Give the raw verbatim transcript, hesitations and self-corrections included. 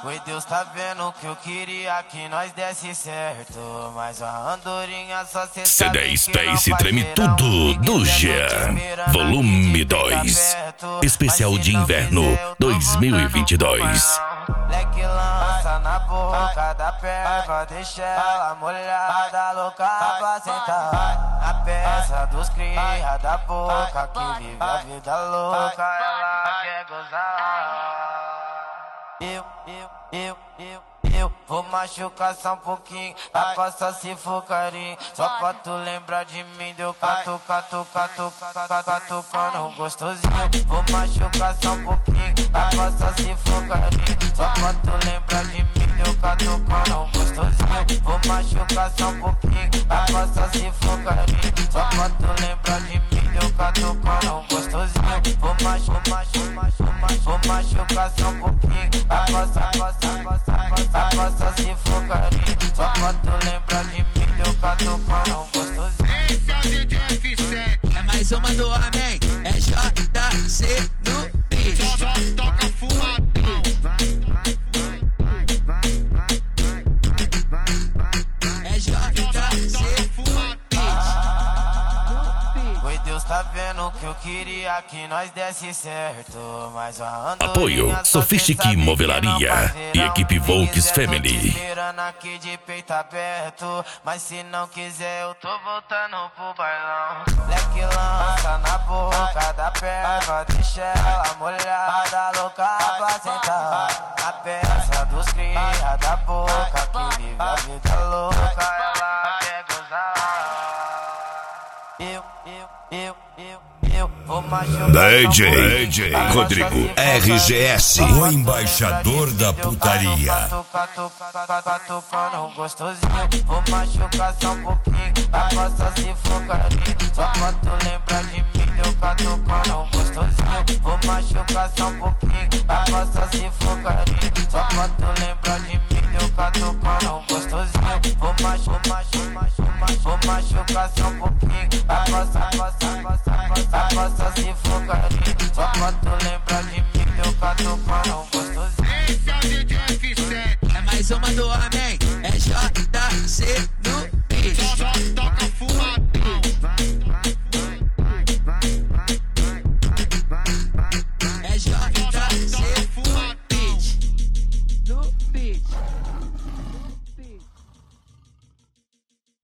Foi Deus tá vendo que eu queria que nós desse certo, mas a andorinha só cê C sabe D que não Space faz treme verão. tudo Se do quiser Jean. noite esperando Volume aqui de peito dois. aberto, Especial mas se de não inverno quiser, eu tô dois mil e vinte e voltando pro dois. bailão. Leque lança na boca da perva, deixa ela molhada, louca pra sentar. A peça dos cria da boca, que vive a vida louca, ela quer gozar. Eu, eu, eu, eu, eu vou machucar só um pouquinho, a coça se for carinho, só pra tu lembrar de mim, deu catu, catu, catu, catu, catucando gostosinho. Vou machucar só um pouquinho, a coça se for carinho, só pra tu lembrar de mim, deu catucando gostosinho. Vou machucar só um pouquinho, a coça se for carinho, só pra tu lembrar de mim, deu catucando gostosinho. Vou machucar, machucar, vou machucar só um pouquinho, a coça, a coça, a coça, a coça, a coça se for carinho, só pra tu lembrar de mim, deu catucando gostosinho. Esse é o D J F sete. É mais uma do homem, é J C no beat. Só, só toca fumadão. É J C Fumadão. Foi Deus tá vendo que eu queria que nós desse certo, mas a andorinha Apoio só cê Sofistic sabe que não Movelaria faz e verão. equipe Se Volks quiser, tô te Family. esperando aqui de peito aberto, mas se não quiser eu tô voltando pro bailão. Leque lança na boca da perva, deixa ela molhada, louca pra sentar. A peça dos cria da boca, que vive a vida louca, ela quer gozar. Eu, eu, eu, eu, eu vou machucar D J, só um D J pouquinho. Rodrigo R G S, o embaixador da putaria. Catucando gostosinho, vou machucar só um pouquinho, a coça se for carinho, só pra tu lembrar de mim, deu catucando gostosinho. Vou machucar só um pouquinho, a coça se for carinho, só pra tu lembrar de mim, deu catucando gostosinho. Vou machucar, machucar, vou machucar só um pouquinho, a coça, a coça, a coça, a coça, a coça se for carinho, só pra tu lembrar de mim, deu catucando gostosinho. Esse é o D J F sete. É mais uma do homem, é J C